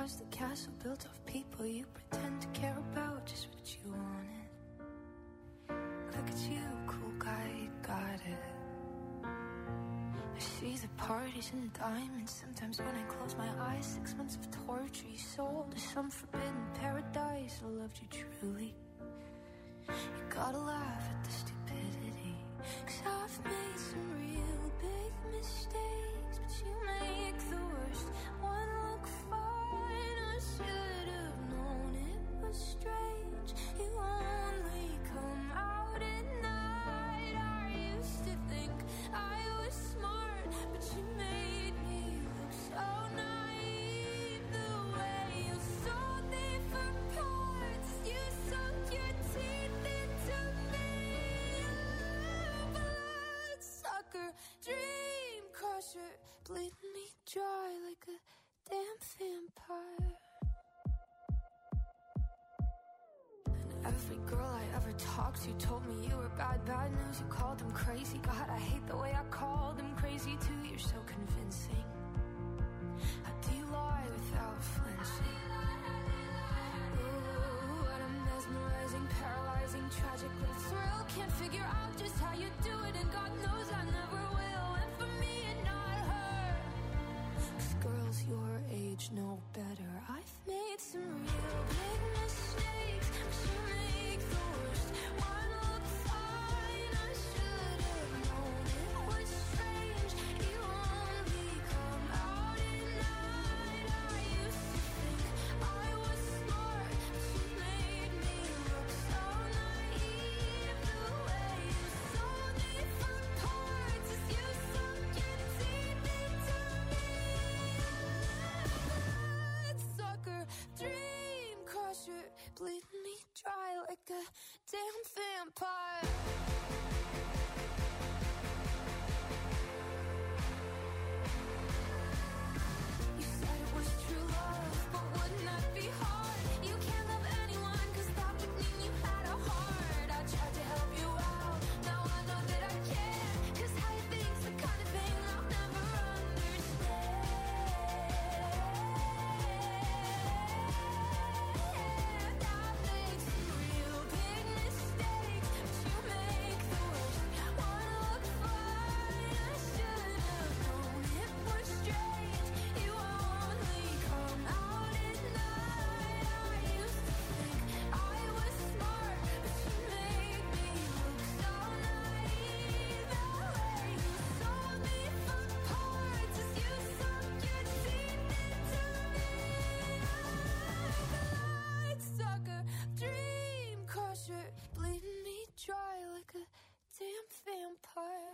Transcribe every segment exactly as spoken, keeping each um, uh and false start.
was the castle built of people you pretend to care about, just what you wanted. Look at you, cool guy, you got it. I see the parties and the diamonds. Sometimes when I close my eyes, six months of torture you sold to some forbidden paradise. I loved you truly. You gotta laugh at the stupidity, 'cause I've made some real big mistakes, but you make the worst one look fine. I should have known it was strange. You only come out at night. I used to think I was smart, but you made me look so naive. The way you sold me for parts, you sunk your teeth into me. Bloodsucker, dream crusher, bleeding me dry like a damn vampire. And every girl I ever talked to told me you were bad, bad news. You called them crazy. God, I hate the way I called them crazy too. You're so convincing. How do you lie without flinching? Ooh, what a mesmerizing, paralyzing, tragic little thrill. Can't figure out just how you do it, and God knows I never will. And for me and not her, 'cause girls your age know better. I've made some real big mistakes, but you make the worst one look fine. I should have known it was strange. You only come out at night. I used to think I was smart, but you made me look so naive. The way you sold me for parts is you sunk your teeth into me. Bloodsucker, dream crusher, bleeding me dry like a damn vampire. You said it was true love, but wouldn't that be hard? You can't love anyone, 'cause that would mean you had a heart. I tried to help you out, now I know that I can't, 'cause how you think's the kind of thing I'll never understand. I made some real big mistakes, but you make the worst one look fine. I should have known it was strange. You only come out at night. I used to think I was smart, but you made me look so naive. The way you sold me for parts is you sunk your teeth into me. Bloodsucker, dream crusher, bleeding me dry like a damn vampire.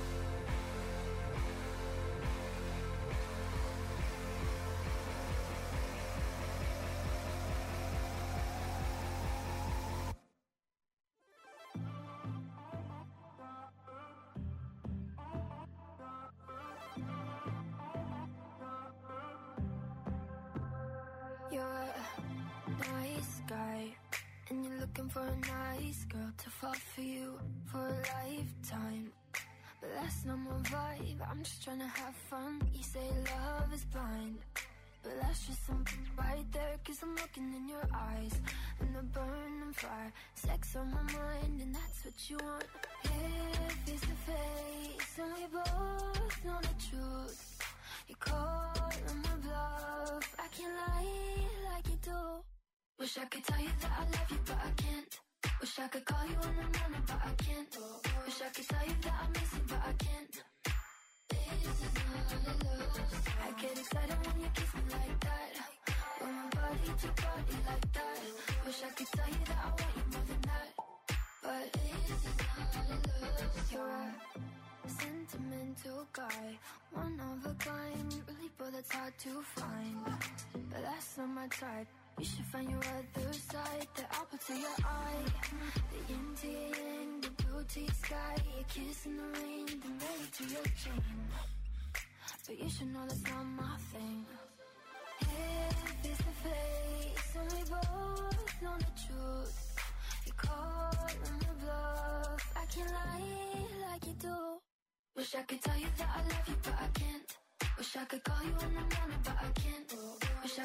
You're a nice guy, and you're looking for a nice girl to fall for you for a lifetime. But that's not my vibe, I'm just trying to have fun. You say love is blind, but that's just something right there, 'cause I'm looking in your eyes, and the burning fire, sex on my mind, and that's what you want. Here, face to face, and we both know the truth. You call on my bluff, I can't lie like you do. Wish I could tell you that I love you, but I can't. Wish I could call you in the morning, but I can't. Wish I could tell you that I miss you, but I can't. This is not love. I get excited when you kiss me like that, when my body to body like that. Wish I could tell you that I want you more than that, but this is not love. You're a sentimental guy, one of a kind, really, but that's hard to find. But that's not my type. You should find your other side, the apple to your eye, the yin to your yang, the blue to your sky, your kiss in the rain, the melody to your chain. But you should know that's not my thing. Here, face to face, and we both know the truth. You call on my bluff, I can't lie like you do. Wish I could tell you that I love you, but I can't. Wish I could call you in the morning, but I can't. Wish I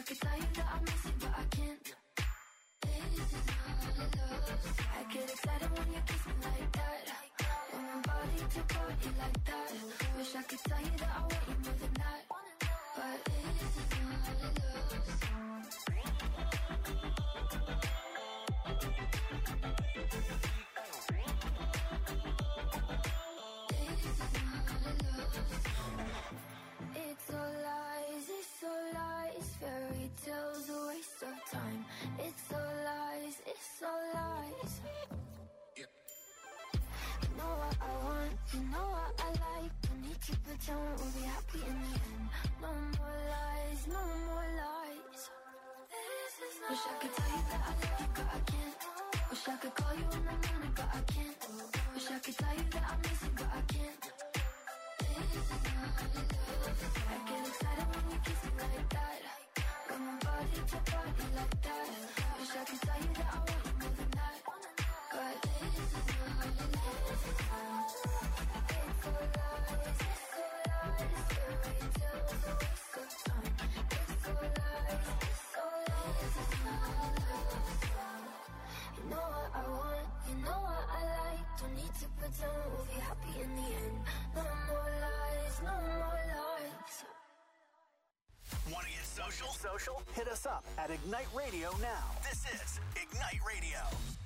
could tell you that I miss you, but I can't. This is not love. I get excited when you kiss me like that. When my body to body like that. Wish I could tell you that I want you more than that. But this is not love. It's all lies, it's all lies. Fairy tales, a waste of time. It's all lies, it's all lies. Yeah. You know what I want, you know what I like. Don't need to pretend we'll be happy in the end. No more lies, no more lies. This is not Wish I could tell you that I love you, but I can't. Wish I could call you in the morning, but I can't. Wish I could tell you that I miss you, but I can't. I get excited when you kiss me like that. Got my body to body like that. Wish I could tell you that I want you more than that. But this is not love. It's all lies, it's all lies. Fairy tales, a waste of time. It's all lies, it's all lies. It's not love. You know what I want, you know what I like. Don't need to pretend we'll be happy in the end. No more lies, no more lies. Want to get social? Social? Hit us up at Ignite Radio now. This is Ignite Radio.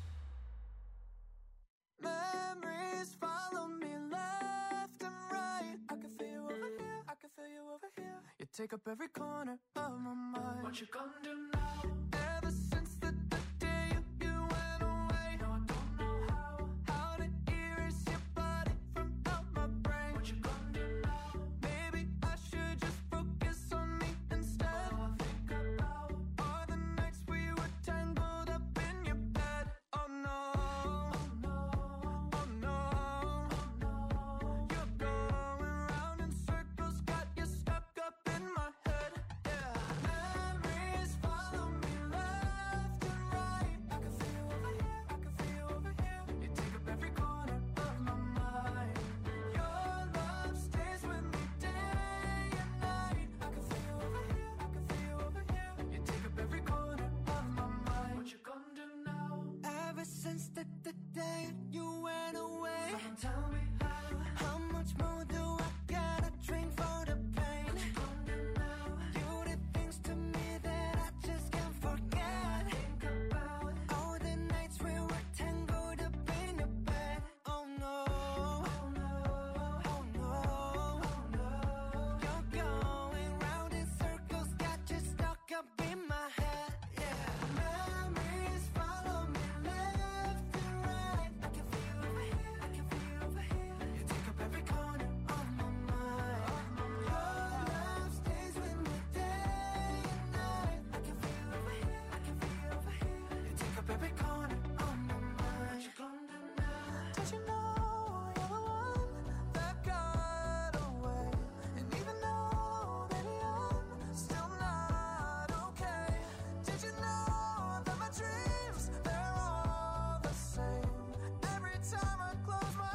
Memories follow me left and right. I can feel you over here, I can feel you over here. You take up every corner of my mind. What you gonna do now? Ever since the, the day you, you went away. No, I don't know how, how to erase your body from out my brain. What you gonna do now? Maybe I should just focus on me instead. All I think about are the nights we were tangled up in your bed. Oh no, oh no, oh no, oh no. You're going round in circles, got you stuck up in my head. Yeah, memories follow me left and right. I can feel you over here, I can feel you over here. You take up every corner of my mind. Your love stays with me day and night. I can feel you over here, I can feel you over here. You take up every corner of my mind. What you gonna do now? Ever since the, the day you went away. Someone tell me how. How much more do I gotta drink for the pain? What you gonna do now? You did things to me that I just can't forget. Think about all the nights we were tangled up in your bed. Oh no, oh no, oh no, oh no. You're going round in circles, got you stuck up in my head. Yeah, memories follow me left and right. I can feel you over here, I can feel you over here. You take up every corner of my mind. Your love stays with me day and night. I can feel you over here, I can feel you over here. You take up every corner of my mind. What you gonna do now? Did you know you're the one that got away? And even though, baby, I'm still not okay. Did you know that my dreams, they're all the same? Every time I close my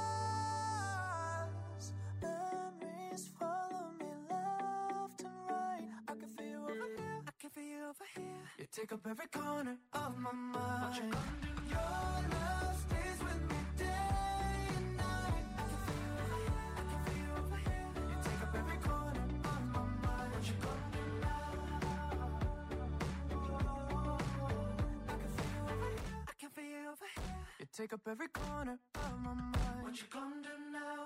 eyes, memories follow me left and right. I can feel you over here, I can feel you over here. You take up every corner of my mind. What you gonna do? Your love stays with me day and night. I can feel you over here, I can feel you over here. You take up every corner of my mind. What you gonna do now? I can feel you over here, I can feel you over here. You take up every corner of my mind. What you gonna do now?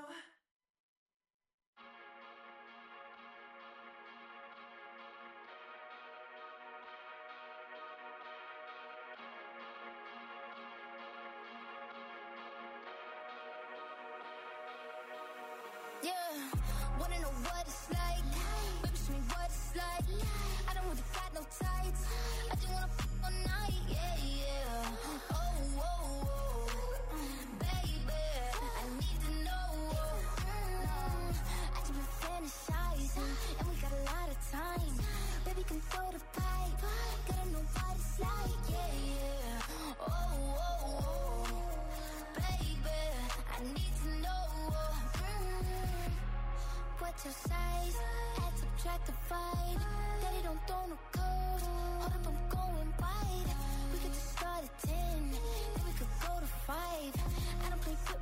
Yeah, wanna know what it's like. Baby, show me what it's like. I don't really got no tights. I just wanna f all night. Yeah, yeah. Oh, oh, oh. Baby, I need to know. I just been fantasizing, and we got a lot of time. Baby, can throw the pipe. Gotta know what it's like. Yeah, yeah. Oh, oh, oh. Baby, I need to know. What's your size? Add, subtract, divide. Daddy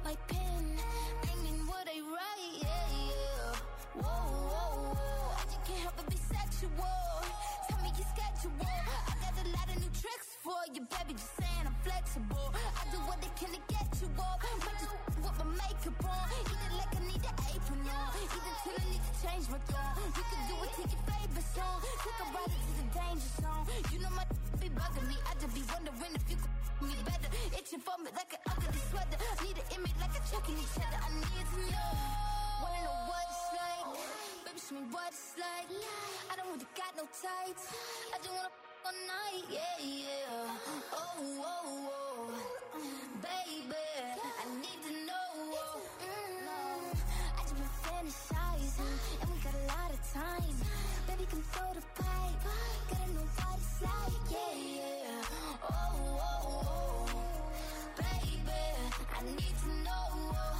white pen, aiming what I write, yeah, yeah. Whoa, whoa, whoa, I just can't help but be sexual. Tell me your schedule. I got a lot of new tricks for you, baby, just saying I'm flexible. I do what I can to get you off. Might just with my makeup on. Eat it like I need an apron on. Eat it till I need to change my tone. You can do it to your favorite song. Take a ride into the danger zone. You know my be bugging me. I just be wondering if you could me better. Itching for me like an ugly sweater. Need an image like a checking each other. I need to know. Wanna know what it's like? Baby, show me what it's like. I don't really got no tights. I just wanna f- all night. Yeah, yeah. Oh, oh, oh. Baby, I need to know. Mm, I just been fantasizing, and we got a lot of time. Baby, come throw the pipe. Gotta know what it's like. Yeah, yeah. Oh, oh, oh. Baby, I need to know.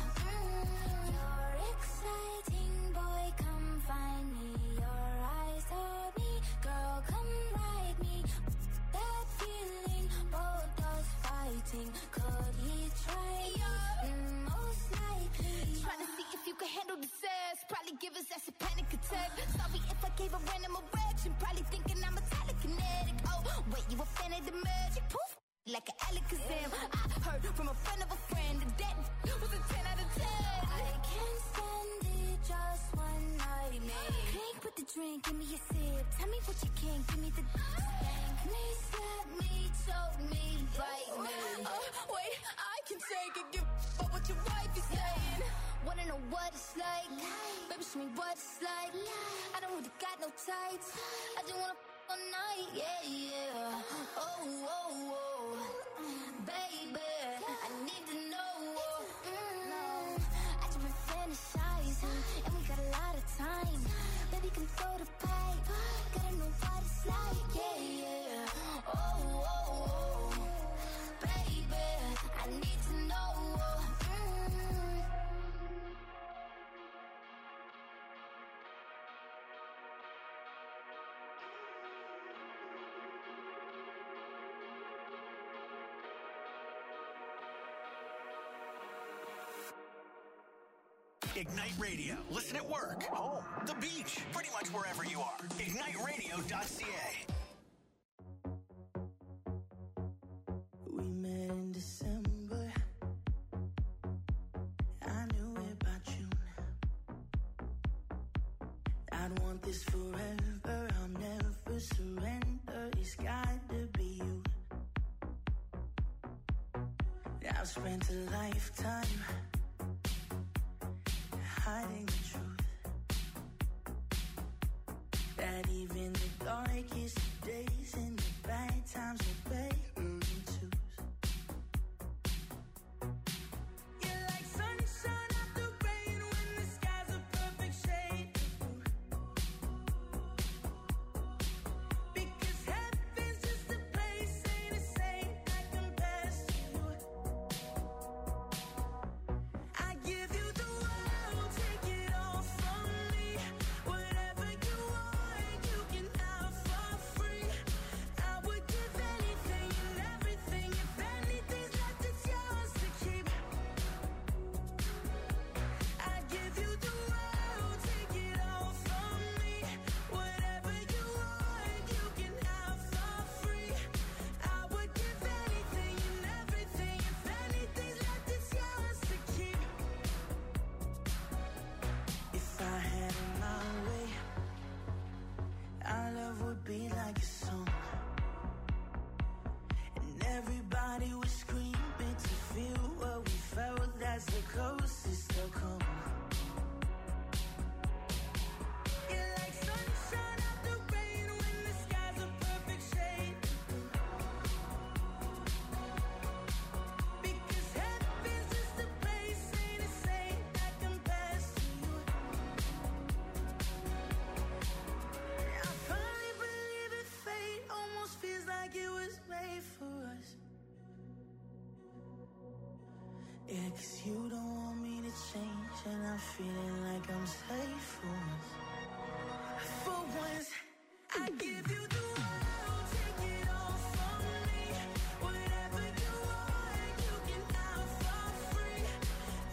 Mm, you're exciting, boy. Come find me. Your eyes told me, girl, come ride me. That feeling, both us fighting. Could he try you? Mm, most likely. Trying to see if you can handle the sass. Probably give us that's a panic attack. Sorry if I gave a random erection. Probably thinking I'm a telekinetic. Oh, wait, you a fan of the magic? Poof, like an Alakazam. I heard from a friend of a friend that that was a ten out of ten. I can't stand it, just one night, man. Drink with the drink, give me a sip. Tell me what you can, give me the spank me, slap me, choke me, bite me. Uh, wait, I can take it, give up what your wife is saying. Wanna know what it's like? Baby, show me what it's like. I don't really got no tights. I just wanna f- all night, yeah, yeah. Oh, oh, oh. Baby, I need to know. Mm, I just been fantasizing, and we got a lot of time. Baby, come throw the pipe. Gotta know what it's like, yeah, yeah. Oh, oh, oh. Baby, I need to know. Mm. Ignite Radio. Listen at work, home, the beach, pretty much wherever you are. ignite radio dot c a. We met in December. I knew it by June. I'd want this forever. I'll never surrender. It's got to be you. I've spent a lifetime hiding the truth. That even the darkest days and the bad times are better than twos. You're like sunshine after rain when the sky's a perfect shade of blue. Because heaven's just a place, ain't a saint that compares to you. I give you the world, take it all from me. Whatever you want, you can have for free. I would give anything and everything. If anything's left, it's yours to keep. I give you the world, take it all from me. Whatever you want, you can have for free. I would give anything and everything. If anything's left, it's yours to keep. If I had it my way, our love would be like a song, and everybody would scream it to feel what we felt. That's the closest they'll come. You're like sunshine after rain when the sky's a perfect shade of blue. Because heaven's just a place, ain't a saint that compares to you. I finally believe in fate, almost feels like it was made for us. Yeah, 'cause you don't want me to change, and I'm feeling like I'm safe for once. For once, I give you the world, take it all from me. Whatever you want, you can have for free.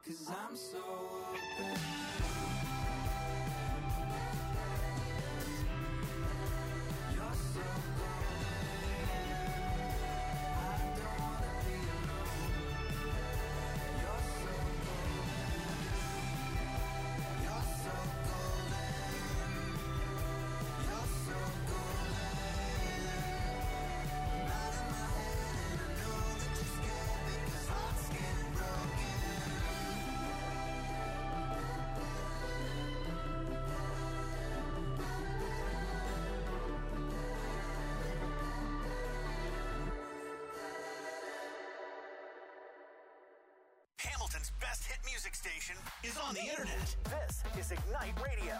'cause I'm so open. You're so golden. I don't wanna be alone. You're so golden. You're so golden. You're so golden. I'm out of my head and I know that you're scared because hearts getting broken. Hamilton's best hit music station is on the internet. This is Ignite Radio.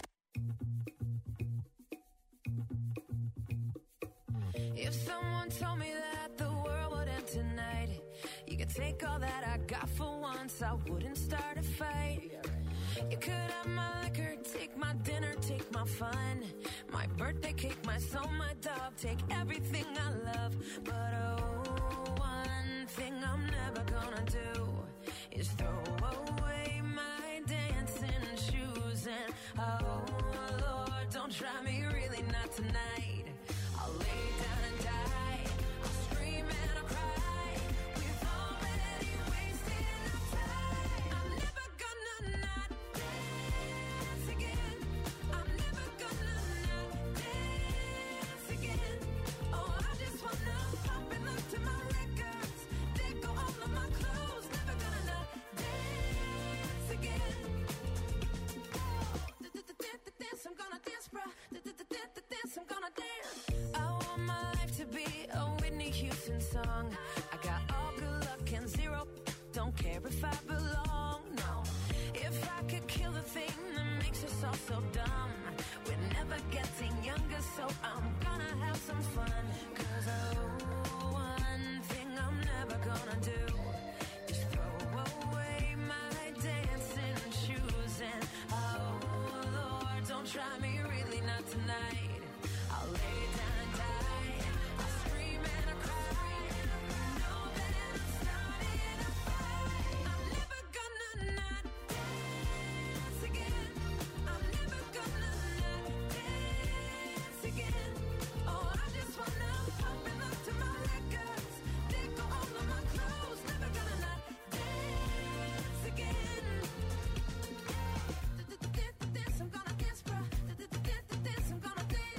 If someone told me that the world would end tonight, you could take all that I got for once, I wouldn't start a fight. You could have my liquor, take my dinner, take my fun, my birthday cake, my soul, my dog, take everything I love. But oh, one thing I'm never gonna do is throw away my dancing shoes. And oh Lord, don't try me, really not tonight. I'll lay down and die, I'll scream and I'll cry. We've already wasted our time. I'm never gonna not dance again. I'm never gonna not dance again. Oh, I just wanna pop and look to my records, let go all of my clothes. Never gonna not dance again. Oh, dance, I'm gonna dance, bruh. Dance, I'm gonna dance. I want my life to be a Whitney Houston song. I got all good luck and zero, don't care if I belong, no. If I could kill the thing that makes us all so dumb, we're never getting younger, so I'm gonna have some fun. 'Cause oh, one thing I'm never gonna do is throw away my dancing shoes. And oh Lord, don't try me, really not tonight. I'll lay down and die, I'll scream and I'll cry. Know that I'm starting a fight. I'm never gonna not dance again. I'm never gonna not dance again. Oh, I just wanna pop and look to my records, let go all of my clothes. Never gonna not dance again. Dance, I'm gonna dance, bruh. Dance, I'm gonna dance.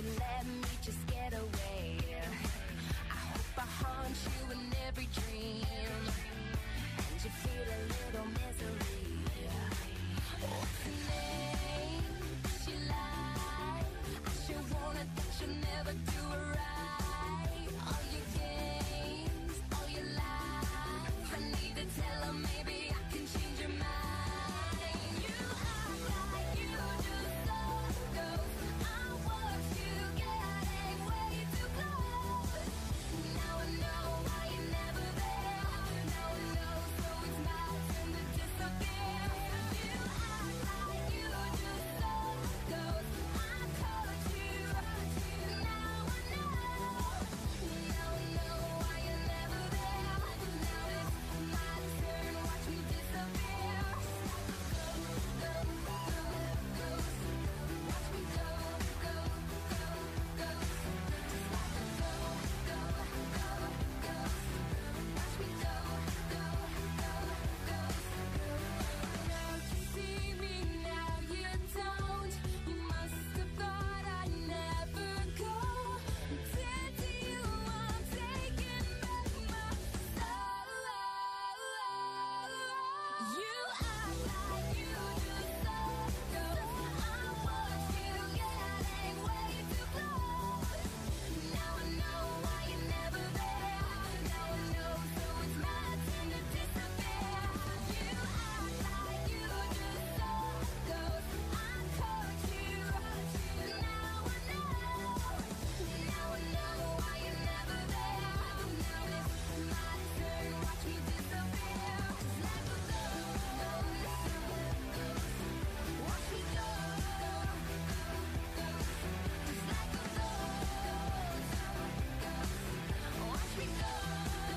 and let me just get away. I hope I haunt you in every dream, and you feel a little misery. What's her name? She lied. I sure wanted that you'll never do it right. All your games, all your lies. I need to tell her maybe I can change your mind. You act like you just love ghosts. I watch you getting way too close. Now I know why you're never there. Now I know, so it's my turn to disappear. You act like you just love ghosts. I told you. Now I know. Now I know why you're never there. Now it's my turn. Watch me disappear. Go, go, go, ghost. Watch me go, go, go, ghost. Just like a go, go, go, ghost. Watch me go, go, go, ghost. Now you see me, now you don't. You must have thought I'd never go. Dead to you, I'm taking back my soul. You act like you just love ghosts. I watch you getting way too close. Now I know why you're never there. Now I know, so it's my turn to disappear. You act like you just love ghosts. I told you. Now I know. Now I know why you're never there. Now it's my turn. Watch me disappear. Like a ghost, ghost. Watch me go, go, go, ghost. Just like a ghost, ghost. Watch me go, go,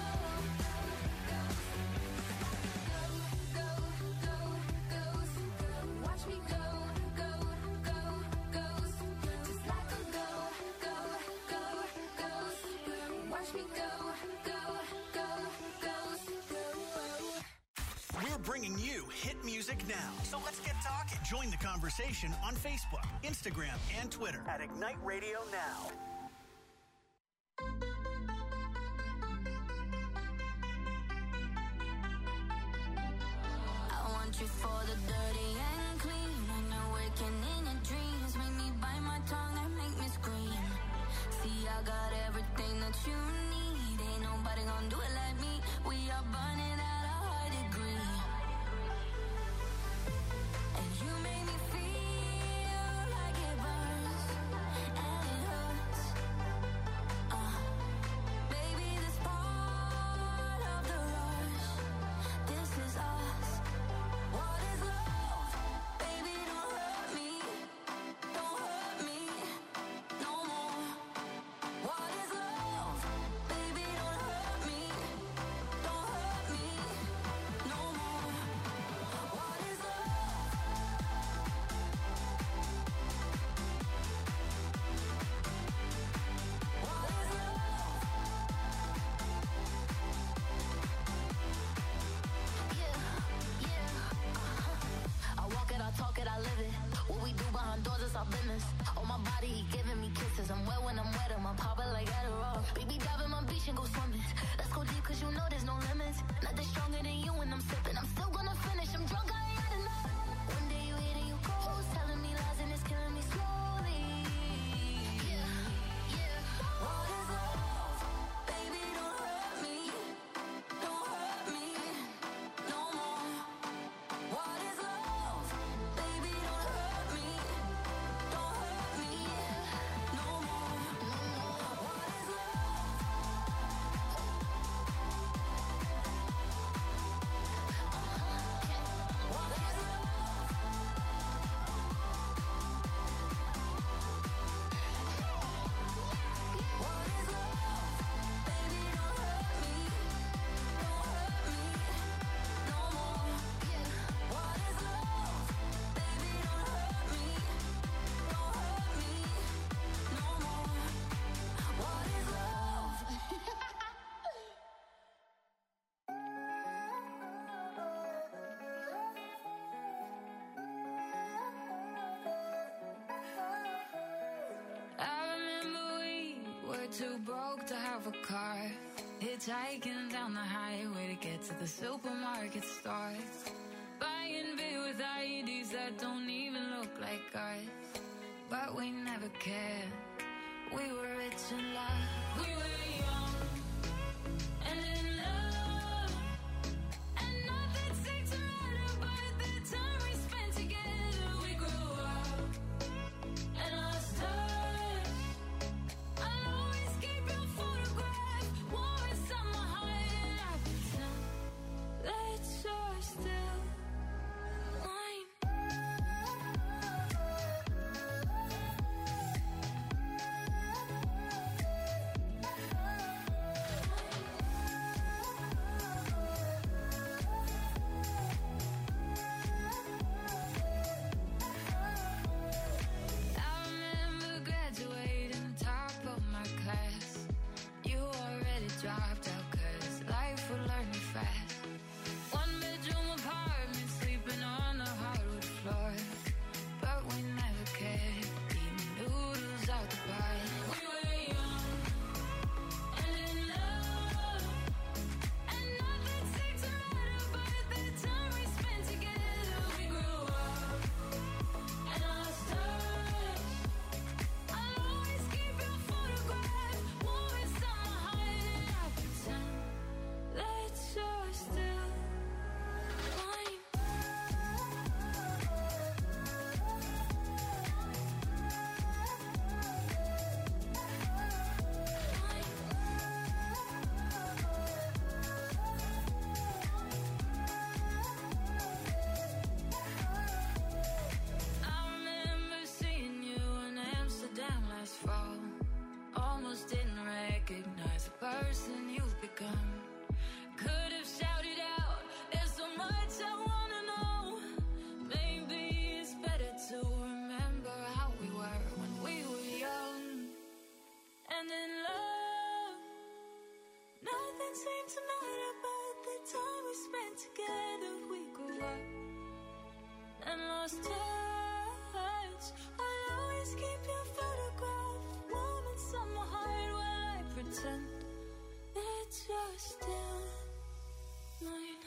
go, go, ghost. Watch me go, go, go, ghost. Just like a go, go, go, ghost. Watch me go, go, go, ghost. We're bringing you hit music now. So let's get talking. Join the conversation on Facebook, Instagram, and Twitter at Ignite Radio Now. I want you for the dirty and clean. When you're waking in your dreams, make me bite my tongue and make me scream. See, I got everything that you need. Ain't nobody gonna do it like me. We are burning at a high degree. And you make me feel like it burns and it hurts. Uh, baby, this part of the rush. This is us. What is love? Baby, don't hurt me. Don't hurt me no more. What is love? Baby, don't hurt me. Don't hurt me no more. What is love? What is love? Yeah, yeah, uh-huh. I walk it, I talk it, I live it. What we do behind doors is our business. On my body, he giving me kisses. I'm wet when I'm wet, I'm popping like Adderall. Baby, dive in my beach and go swimming. Let's go deep, cause you know there's no limits. Nothing stronger than you when I'm sipping. I'm still gonna finish, I'm drunk, I ain't had enough. One day you hit and you close, telling me lies and it's killing me slowly. Yeah, yeah. What is love? Baby, don't hurt me. Don't hurt me no more. What is love? Baby, don't hurt me. Don't hurt me no more. What is love? Uh-huh. What is love? too broke to have a car. Hitchhiking down the highway to get to the supermarket store. Buying beer with I Ds that don't even look like ours. But we never cared. We were rich in love. We were young and in love, and nothing seemed to matter but the time we spent together. We grew up and lost touch. I'll always keep your photograph warm inside my heart, and I pretend that you're still mine. I remember graduating top of my class. You already dropped out 'cause life would learn you fast. One bedroom apartment, sleeping on the hardwood floor. But we never cared, eating noodles out the bar. We were young and in love, and nothing seemed to matter but the time we spent together. We grew up and lost touch. I'll always keep your photograph warm inside my heart, and I pretend that you're still mine. I remember seeing you in Amsterdam last fall. Almost didn't recognize the person you've become. Could have shouted out, there's so much I wanna know. Maybe it's better to remember how we were when we were young and in love. Nothing seemed to matter but the time we spent together. We grew up and lost touch. I'll always keep your photograph warm inside my heart while I pretend that you're still mine.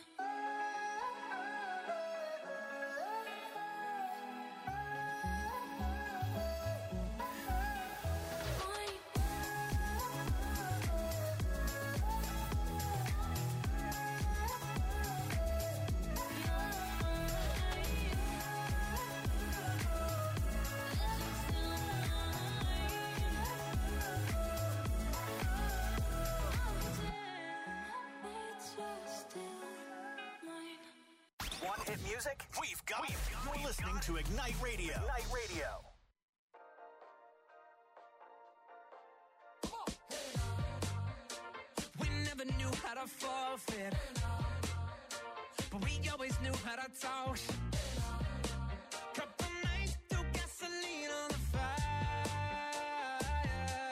Want hit music? We've got it. You're listening to Ignite Radio. Ignite Radio. We never knew how to forfeit, but we always knew how to talk. Couple nights threw gasoline on the fire.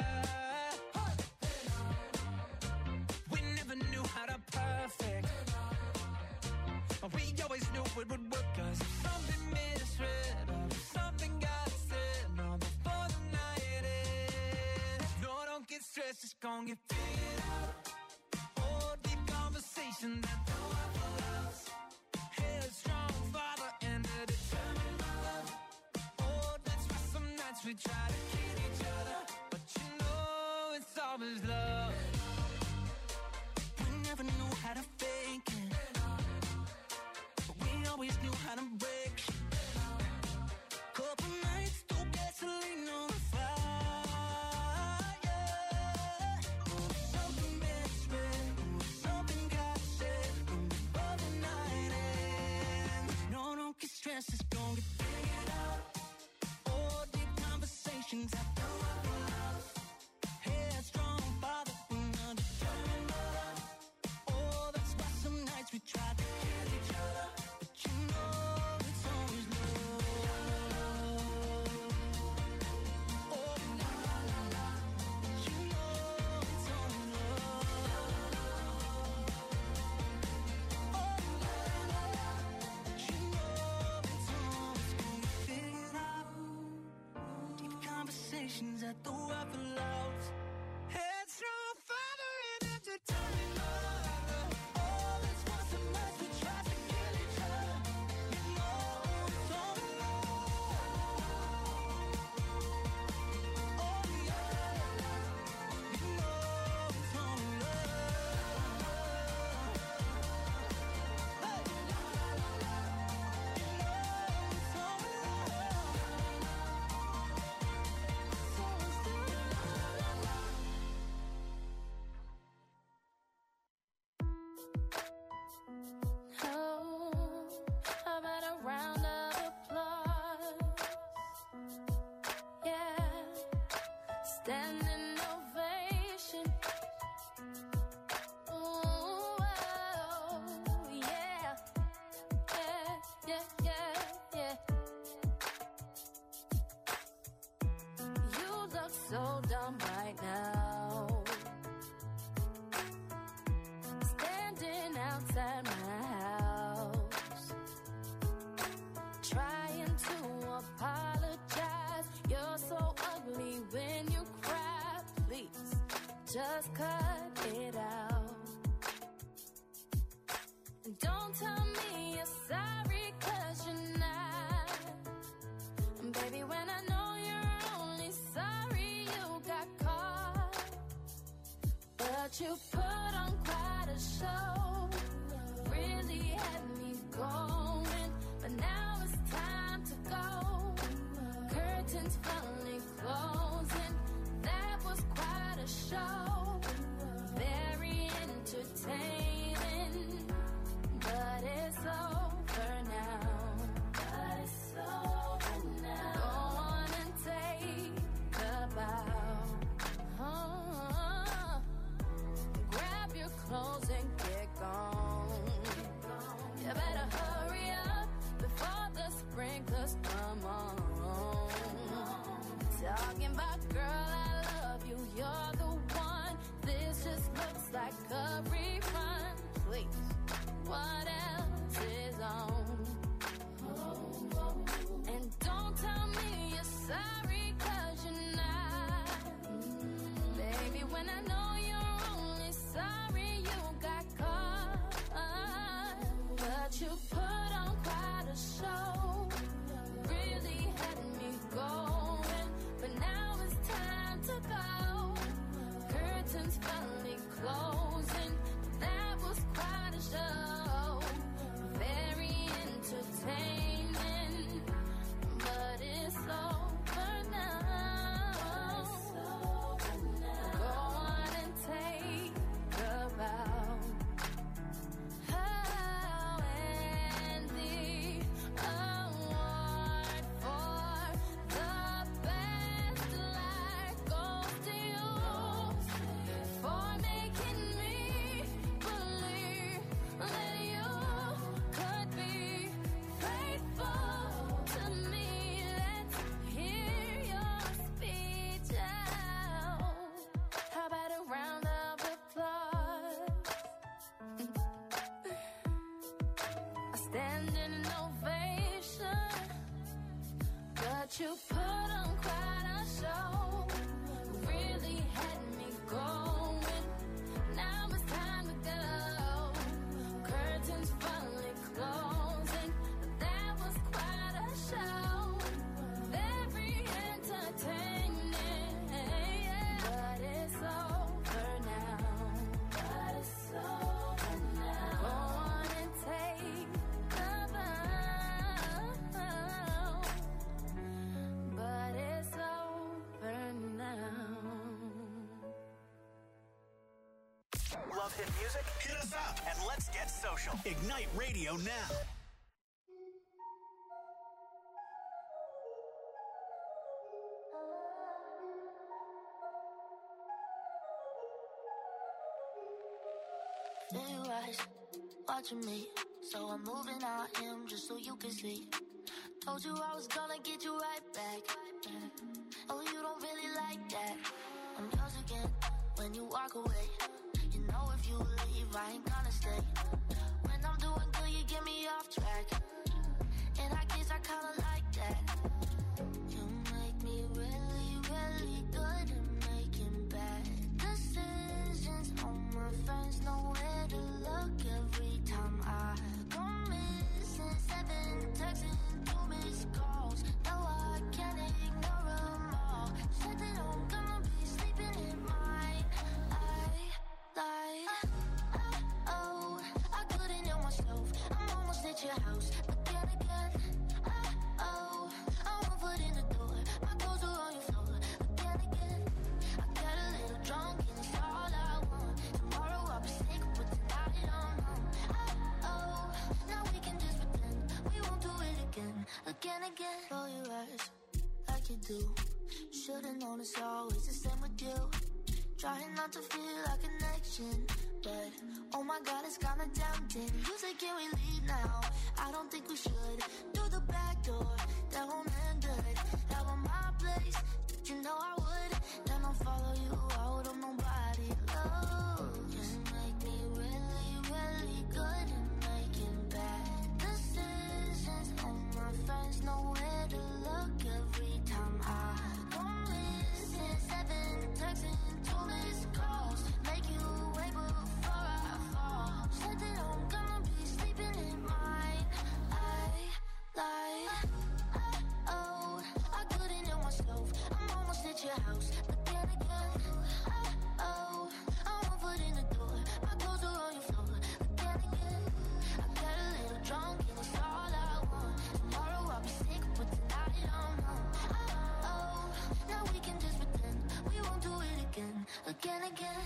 We never knew how to perfect, but we always knew it would work. 'Cause if something misread or if something got said, no, before the night ends. No, don't get stressed, it's gonna get figured out. Oh, deep conversation that no one loves. Headstrong father and a determined mother. Oh, that's why some nights we try to kid each other, but you know it's always love. We never knew how to fake it, but we always knew how to break it. Couple nights threw gasoline on the fire. Oh, something misread, oh, something got said, oh, before the night ends. No, don't get stressed, it's gonna get figured out. Oh, deep conversations I don't have love. Headstrong father and a determined mother. Oh, that's why some nights we try to kill each other, but you know it's always love. Oh, la la la la, you know it's always love. Oh, la la la, you know it's always gonna get figured out. Deep conversations at the Waffle House. Hey. standing ovation. Ooh, oh, yeah, yeah, yeah, yeah, yeah. You look so dumb right now, standing outside my house, trying to apologize. You're so ugly when you cry. Please, just cut it out. And don't tell me you're sorry, 'cause you're not. And baby, when I know you're only sorry you got caught, but you put on quite a show, really had me going, but now it's time to go. Curtains finally closing, that was quite a show. Very entertaining, but it's over now. But it's over now. Go on and take a bow. Oh, grab your clothes and get gone. You better hurry up before the sprinklers come on. Talking about, girl, I love you, you're the one. This just looks like a rerun. Please, what else is on? And don't tell me you're sorry, 'cause you're not. Baby, when I know you're only sorry you got caught, but you put on quite a show, really had me going, but now it's time to go. Curtains finally closing, that was quite a show. Very entertaining, but it's over now. Go on and take a bow. Oh, and the award for the best life goes to you, for making me believe that you could be faithful to me. Let's hear your speech out. How about a round of applause? A standing ovation, but you put on quite a show, really had me going. Now it's time to go. Curtains finally closing, that was quite a show. Very entertaining, but it's over now. But it's over now. Go on and take a bow. But it's over now. Love hit music? Hit us up and let's get social. Ignite Radio now. See you eyes watching me, so I'm moving out him just so you can see. Told you I was gonna get you right back. Oh, you don't really like that. I'm yours again when you walk away. You know if you leave, I ain't gonna stay. When I'm doing good, you get me off track, and I guess I kinda like that. You make me really, really good at making bad decisions. All my friends know where to look every time I go missing. Seven texts and two missed calls. No, I can't ignore them all. Said that I'm gonna be sleeping in mine. I like, oh, I couldn't help myself. I'm almost at your house, but then again, oh, I'm one foot in the door. My clothes are on your floor, but then again, I got a little drunk and it's all I want. Tomorrow I'll be sick, but tonight I'm home. Oh, now we can just pretend we won't do it again, again, again. Roll your eyes like you do. should've known it's always the same with you. Trying not to feel a connection, but oh my god, it's kinda tempting. You say, can we leave now? I don't think we should. Through the back door, that won't end good. That was my place, you know I would. Then I'll follow you out on nobody love. You make me really, really good at making bad decisions. All my friends know where to look every time I go missing. Seven texting, two missed calls, make you wait before I fall. Said that I'm gonna be sleeping in mine. I lied. Oh, I couldn't help myself. I'm almost at your house, but then again, oh, I'm one foot in the door. My clothes are on your floor, but then again, I got a little drunk and it's all I want. Tomorrow I'll be sick, but tonight I'm home. Oh, now we can just pretend we won't do it again, again, again.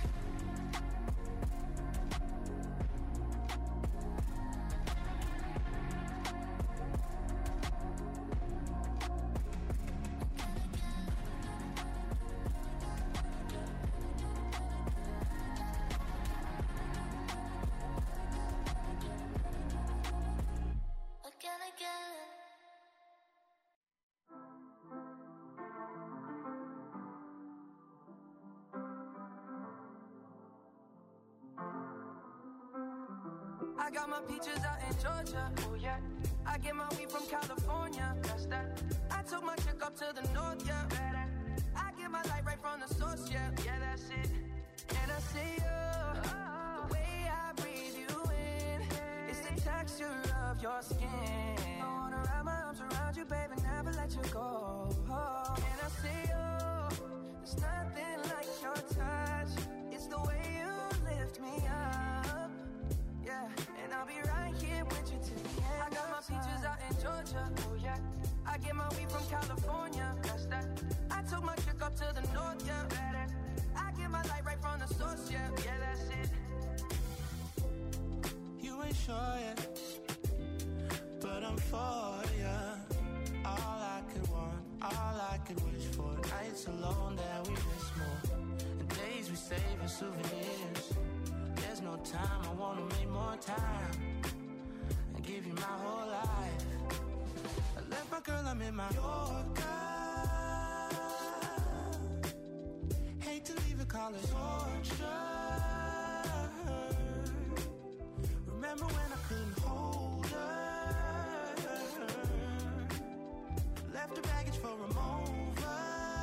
Again, again. I got my peaches out in Georgia, oh yeah. I get my weed from California, that's that. I took my chick up to the north, yeah. I get my light right from the source, yeah. Yeah, that's it. And I see you, the way I breathe you in, it's the texture of your skin. I wanna wrap my arms around you, baby, never let you go. Oh, and I see you, there's nothing like your touch. It's the way you lift me up, yeah. And I'll be right here with you till the end. I got my peaches out in Georgia, oh yeah. I get my weed from California, that's that. I took my chick up to the north, yeah. I get my light right from the source, yeah. Yeah, that's it. You ain't sure yet, but I'm for ya. All I could want, all I could wish for. Nights alone that we miss more, and days we save as souvenirs. There's no time, I wanna make more time and give you my whole life. I left my girl, I'm in my Yorker. Hate to leave it, call it torture. Remember when I couldn't hold her? Left her baggage for a mover.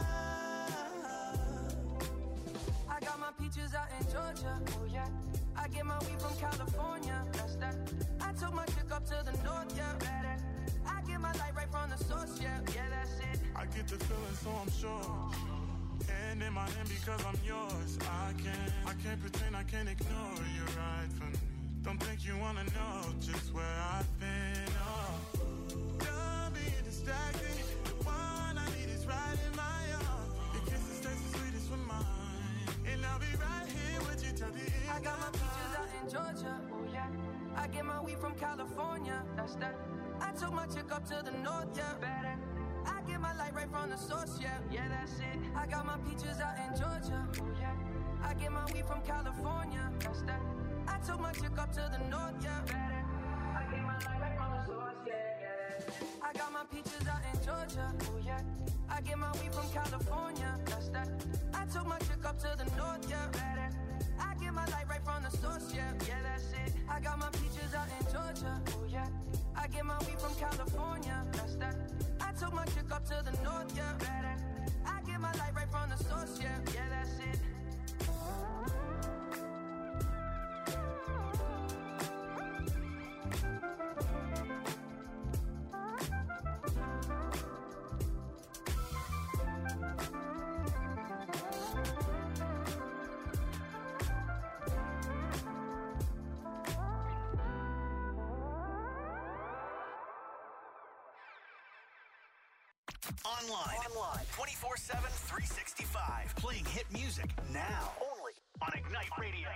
I got my peaches out in Georgia, oh yeah. I get my weed from California, that's that. I took my chick up to the north, yeah. I get my light right from the source, yeah. Yeah, that's it. I get the feeling, so I'm sure. And in my hand because I'm yours. I can't, I can't pretend, I can't ignore you right from me. Don't think you wanna know just where I've been. Oh, don't be distracted. The one I need is right in my arms. Your kisses taste the sweetest with mine, and I'll be right here with you till the end. I got my peaches out in Georgia, oh yeah. I get my weed from California, that's that. I took my chick up to the north, yeah. I get my light right from the source, yeah. Yeah, that's it. I got my peaches out in Georgia, oh yeah. I get my weed from California, that's that. I took my chick up to the north, yeah. I get my light right from the source, yeah, yeah. I got my peaches out in Georgia, oh yeah. I get my weed from California, that's that. I took my chick up to the north, yeah. I get my light right from the source, yeah. Yeah, that's it. I got my peaches out in Georgia, oh yeah. I get my weed from California, that's that. I took my chick up to the north, yeah. I get my light right from the source, yeah. Yeah, that's it. Online. Online. twenty-four seven, three sixty-five. Playing hit music now. Only on Ignite Radio.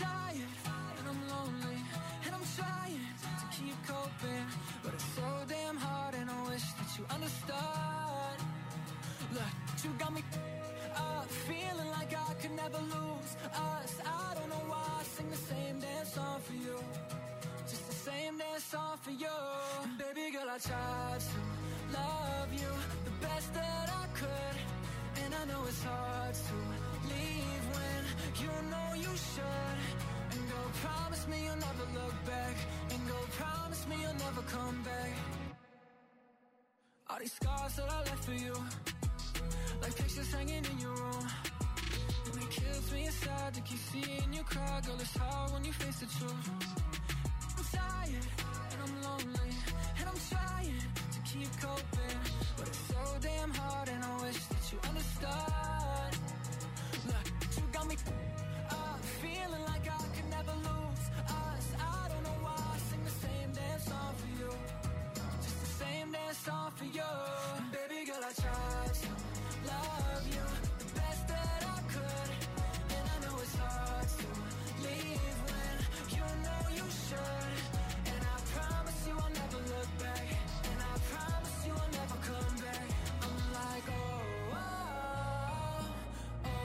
tired and I'm lonely and I'm trying to keep coping, but it's so damn hard and I wish that you understood. Look, you got me up, feeling like I could never lose us. I don't know why I sing the same damn song for you, just the same damn song for you. And baby girl, I tried to love you the best that I could, and I know it's hard to leave when you know you should. And go promise me you'll never look back, and go promise me you'll never come back. All these scars that I left for you, like pictures hanging in your room, and it kills me inside to keep seeing you cry. Girl, it's hard when you face the truth. I'm tired and I'm lonely and I'm trying to keep coping, but it's so damn hard and I wish that you understood. Look, you got me up, feeling like I could never lose us. I don't know why I sing the same damn song for you, just the same damn song for you. And baby girl, I tried to love you the best that I could, and I know it's hard to leave when you know you should. And I promise you I'll never look back, and I promise you I'll never come back. I'm like, oh, oh, oh, oh,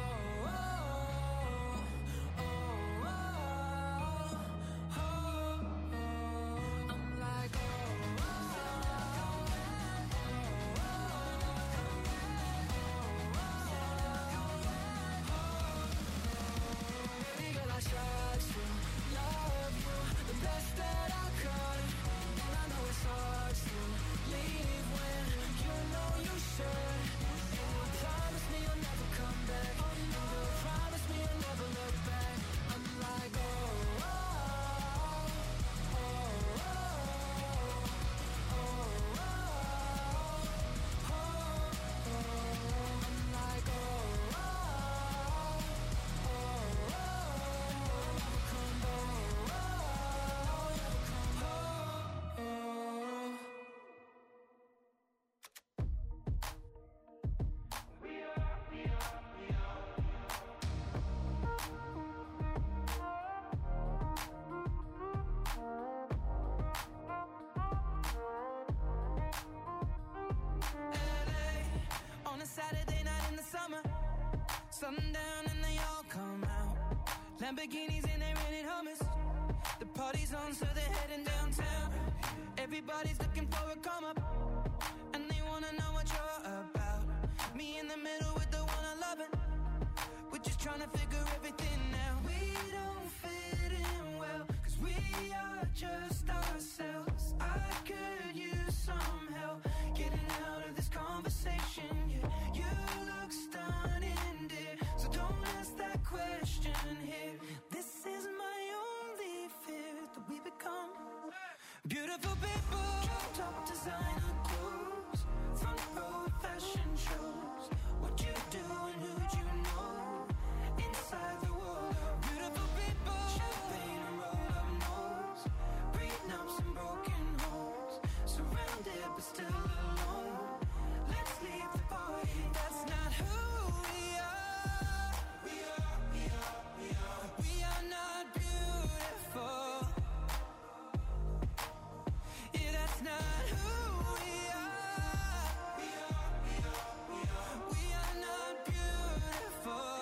oh, oh, oh, oh. I'm like, oh, oh, baby girl, I tried to love you the best that I could, and I know it's hard to leave when you know you should. And you promise me you'll never come back, and you promise me you'll never look back. I'm like, oh, oh, oh, oh, oh, oh, oh, oh. I'm like, oh, oh, oh, oh, never come back, oh, never come back, oh. L A on a Saturday night in the summer, sundown and they all come out. Lamborghinis and they rented Hummers. The party's on, so they're heading downtown. Everybody's looking for a come up, and they wanna know what you're about. Me in the middle with the one I'm loving. We're just trying to figure everything out. We don't fit in well, cause we are just ourselves. I could use some help getting out of this conversation. Yeah, you look stunning, dear, so don't ask that question here. This is my only fear, that we become beautiful people. Top designer clothes, front row fashion shows. What you do and who'd you know inside the world of beautiful people. Champagne and roll up nose, prenups and broken homes. Surrounded but still alone. Let's leave the party. That's not who we are. We are, we are, we are. We are not beautiful. Yeah, that's not who we are. We are, we are, we are. We are not beautiful.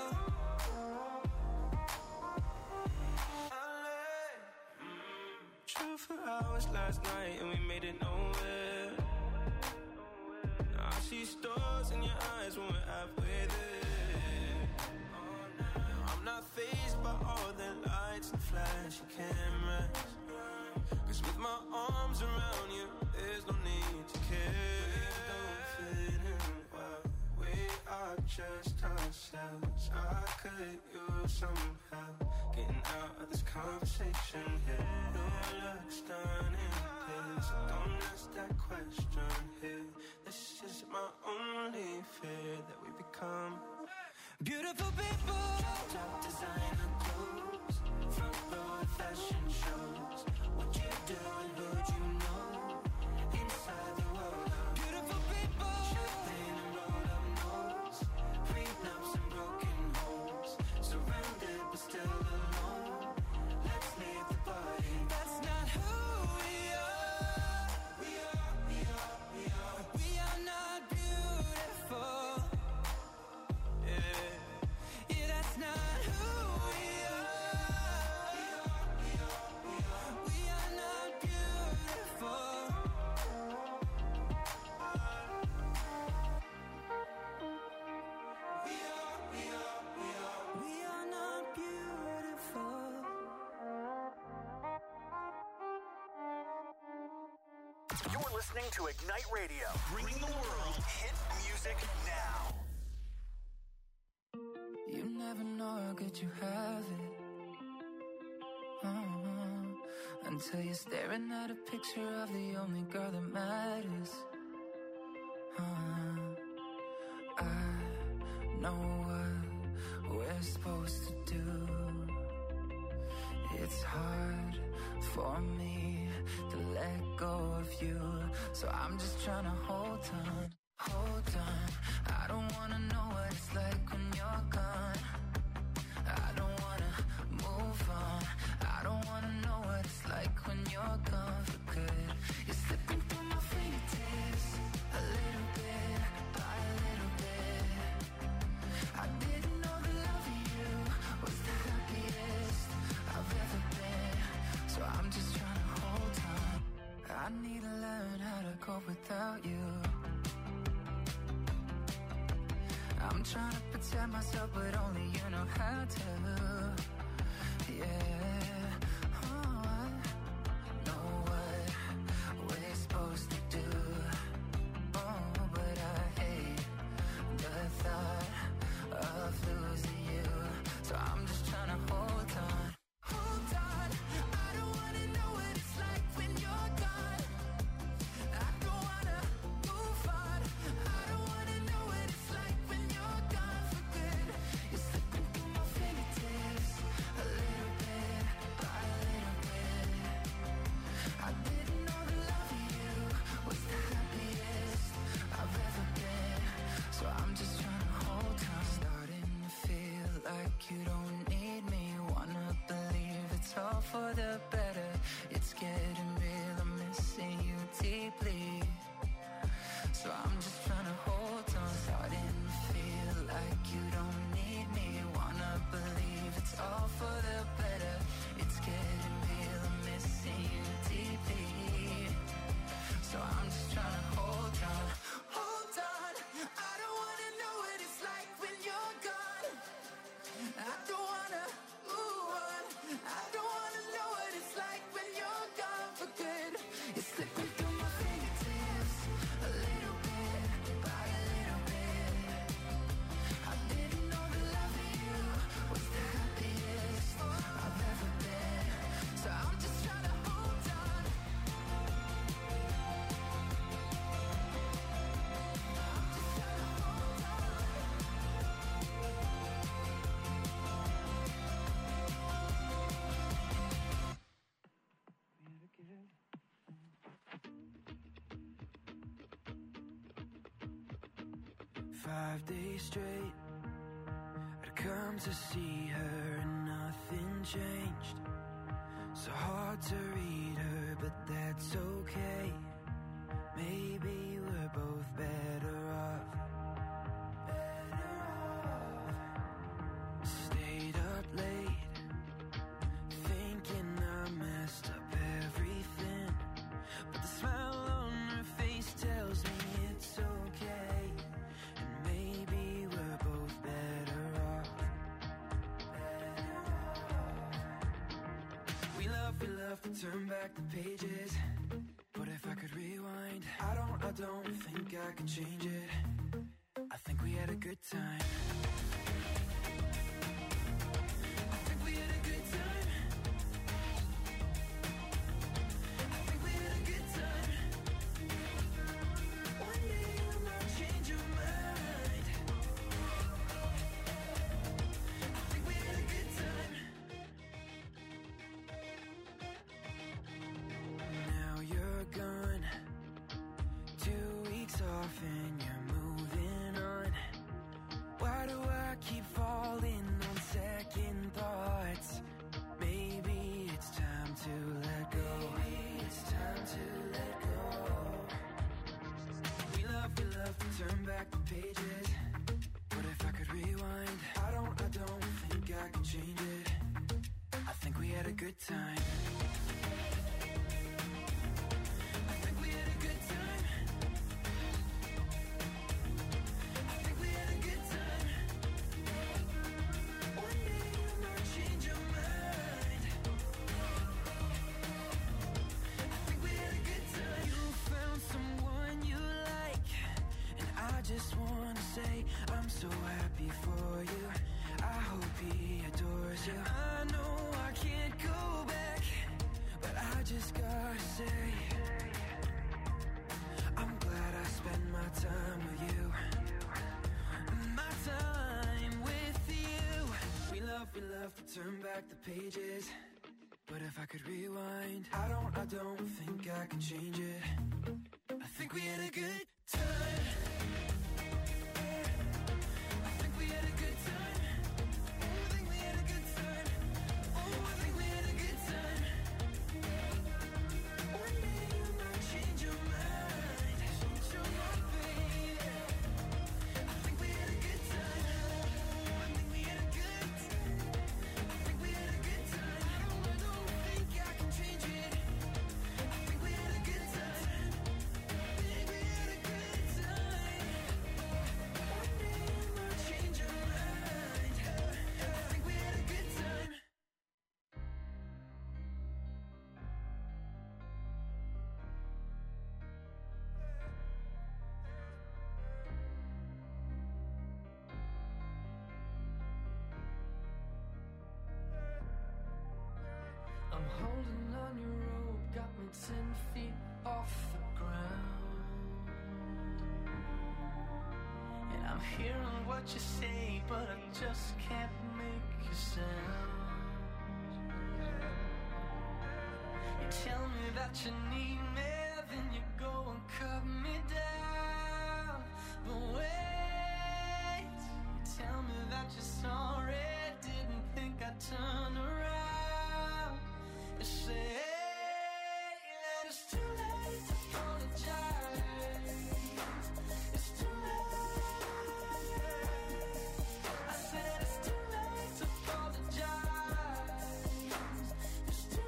True for hours last night and we made it nowhere. Now I see stars in your eyes when we're halfway there. Now I'm not fazed by all the lights and flashy cameras, cause with my arms around you, there's no need to care. We don't fit in well, we are just ourselves. I could use some help getting out of this conversation here. You look stunning, dear, so don't ask that question here. This is my only fear, that we become beautiful people. Top designer clothes, front row fashion shows. What you do and who'd you know inside the world of beautiful people. Champagne and roll up nose, prenups and broken homes. Surrounded but still alone. You're listening to Ignite Radio, bringing the world hit music now. You never know how good you have it. Uh-huh. Until you're staring at a picture of the only girl that matters. Uh-huh. I know what we're supposed to do. It's hard for me to let go of you, so I'm just trying to hold on, hold on. I don't wanna know what it's like when you're gone. I don't wanna move on. I don't wanna know what it's like when you're gone for good. You're slipping through my fingertips, a little bit by a little bit. I didn't know the love of you was the happiest I've ever been, so I'm just trying to hold on. I need to learn how to cope without you. I'm trying to protect myself, but only you know how to. Yeah, oh, I know what we're supposed to do. Oh, but I hate the thought of losing you, so I'm just trying to hold on. Hold on, I don't wanna know what it's like when you're gone. I don't wanna move on. I don't wanna know what it's like when you're gone for good. You're slipping through my fingertips, a little bit by a little bit. I didn't know the love of you was the happiest I've ever been, so I'm just trying to hold on. Starting to feel like you don't need me. Wanna believe it's all for the better. It's getting real, I'm missing you deeply, so I'm just trying to hold on. Starting to feel like you don't need me. Wanna believe it's all for the better. It's getting real, I'm missing you deeply, so I'm just trying to hold on. Hold on, I don't wanna know what it's like when you're gone. I don't wanna move on. I don't wanna know what it's like when you're gone for good. You're slipping through my fingertips, a little bit by a little bit. I didn't know the love of you was the happiest I've ever been, so I'm just trying to hold on. I'm just trying to hold on. Five days straight, I'd come to see her and nothing changed. So hard to read her, but that's okay. Maybe we're both better off. Better off. Stayed up late, thinking I messed up everything, but the smile on her face tells me it's okay. And maybe we're both better off. Better off. We love, we love to turn back the pages, but if I could rewind, I don't, I don't think I could change it. I think we had a good time. I think we had a good time. I think we had a good time. One day you might change your mind. I think we had a good time. Now you're gone, two weeks off and you're moving on. Why do I keep falling on second thoughts? Maybe it's time to let go. Maybe it's time to let go. We love, we love to turn back the pages, but if I could rewind, I don't, I don't think I could change it. I think we had a good time. I think we had a good time. I think we had a good time. so happy for you. I hope he adores you. I know I can't go back, but I just gotta say, I'm glad I spent my time with you. My time with you. We love, we love to turn back the pages, but if I could rewind, I don't, I don't think I can change it. I think we had a good time. I think we had a good time. Oh, I think we had a good time. Oh, I think we had a good time. One day you might change your mind. Change your mind, baby. I think we had a good time. I think we had a good time. I think we had a good time. I don't, I don't think I can change it. I think we had a good time. I think we had a good time. One day you might change your mind. I think we had a good time. I'm holding on your rope, got me ten feet off the ground. And I'm hearing what you say, but I just can't make a sound. You tell me that you need me, then you go and cut me down. But wait, you tell me that you're sorry, didn't think I'd turn around. You say that it's too late to apologize. It's too late. I said it's too late to apologize. It's too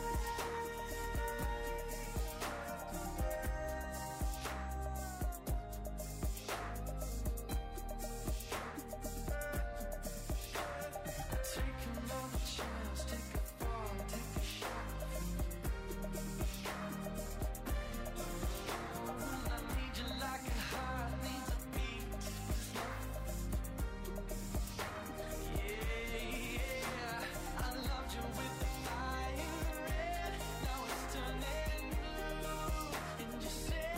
take another chance, take a fall, take a shot. I need you like a heart needs a beat. Yeah, yeah. I loved you with the fire red. Now it's turning blue. And you say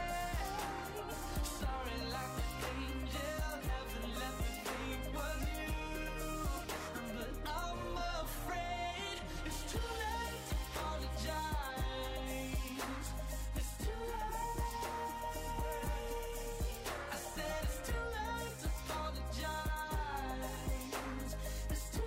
sorry like an angel. Heaven let me think was you. But I'm afraid it's too late to apologize. It's too late. I said it's too late to apologize. It's too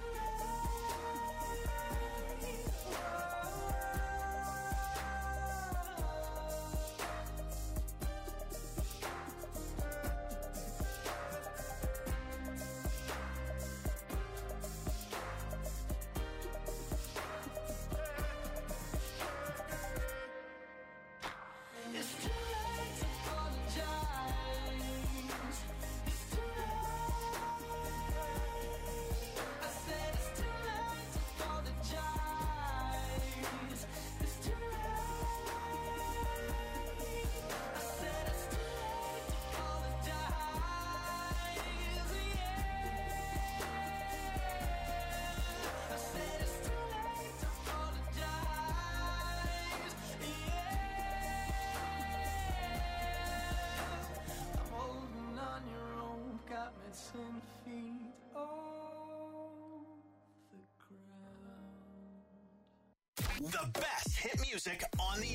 It's too late to apologize. It's too late. I said it's too late to apologize. It's too late. I said it's too late to apologize. Yeah. I said it's too late to apologize. Yeah. I'm holding on your rope, got me ten feet off the ground. The best hit music on the